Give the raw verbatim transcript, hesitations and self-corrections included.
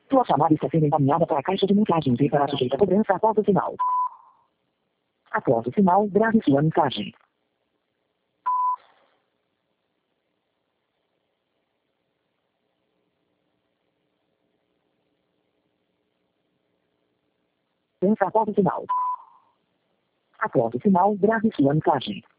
Sua chamada está sendo encaminhada para a caixa de mensagens e para sujeita a cobrança após o sinal. Após o sinal, grave sua mensagem. Pensa após o sinal. Após o sinal, grave sua mensagem.